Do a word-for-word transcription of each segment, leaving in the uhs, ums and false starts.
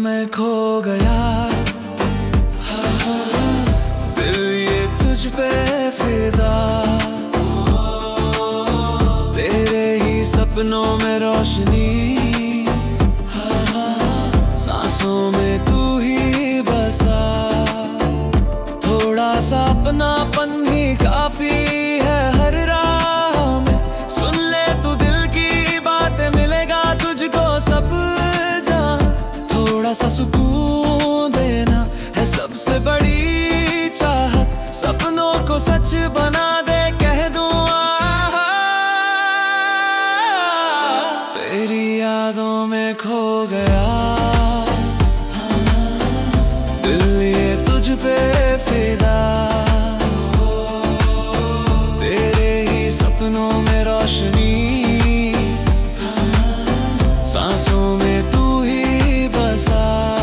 में खो गया, दिल ये तुझ पे फिदा, तेरे ही सपनों में रोशनी, सांसों में तू ही बसा। थोड़ा सा अपनापन ही काफी है हर राह में, सुन ले तू दिल की बातें, मिलेगा तुझको सब जहां। थोड़ा सा सुकून देना है सबसे बड़ी चाहत, सपनों को सच बना दे कह दूं आहा। तेरी यादों में खो गया, दिल ये तुझ पे फिदा, तेरे ही सपनों में रोशनी, सांसों में तू ही बसा।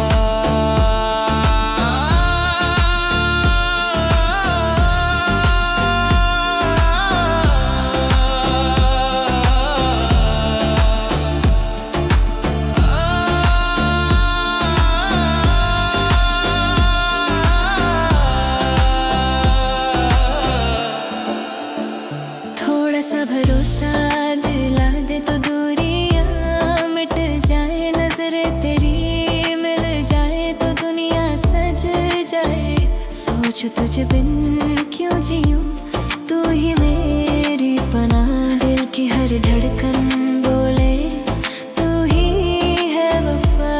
थोड़ा सा भरोसा दिला दे तो दूरियां मिट जाए, नजरें तेरी मिल जाए तो दुनिया सज जाए। सोच तुझ बिन क्यों जीऊं, तू ही मेरी पनाह, दिल की हर धड़कन बोले तू ही है वफा।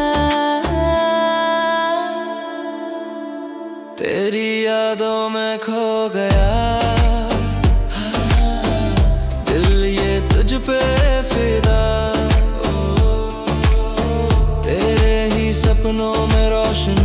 तेरी यादों में खो गया, तुझ पे फिदा, तेरे ही सपनों में रोशनी।